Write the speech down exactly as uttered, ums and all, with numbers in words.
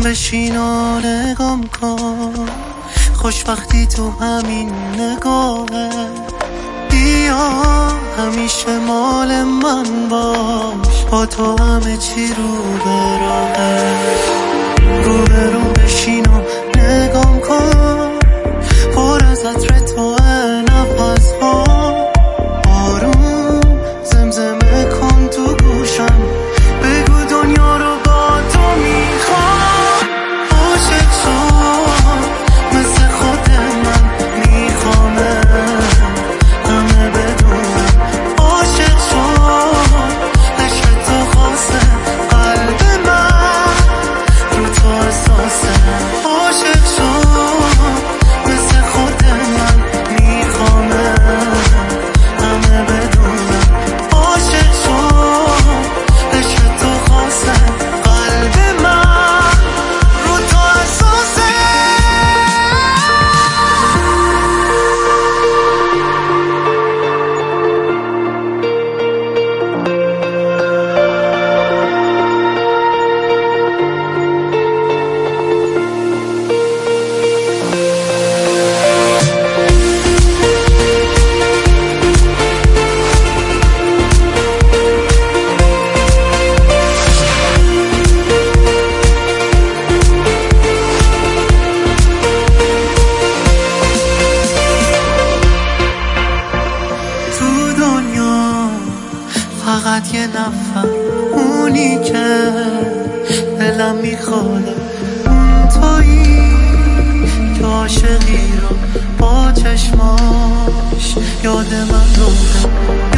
بشین و نگام کن، خوشبختی تو همین نگاهه. بیا همیشه مال من باش، با تو همه چی رو به راهه. رو به رو بشین و نگام کن، پر از عطر توه نفس ها. آروم زمزمه کن تو گوشم، بگو دنیا رو با تو میخوام. عاشق شد مثل خود من میخوامه، همه بدونم. عاشق شد عشق تو خاصه، قلب من رو تو احساسه. عاشق شد مثل خود من میخوامه، همه بدونم. عاشق شد عشق تو خاصه، قلب من رو تو احساسه. فقط یه نفر اونی که دلم میخواد، اون تویی که عاشقی رو با چشماش یاد من رو